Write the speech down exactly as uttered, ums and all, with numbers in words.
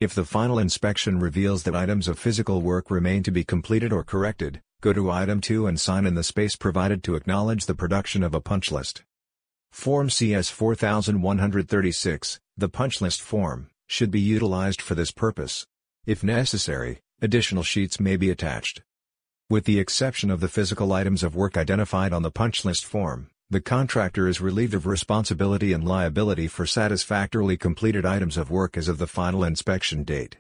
If the final inspection reveals that items of physical work remain to be completed or corrected, go to Item two and sign in the space provided to acknowledge the production of a punch list. Form C S four one thirty-six, the punch list form, should be utilized for this purpose. If necessary, additional sheets may be attached. With the exception of the physical items of work identified on the punch list form, the contractor is relieved of responsibility and liability for satisfactorily completed items of work as of the final inspection date.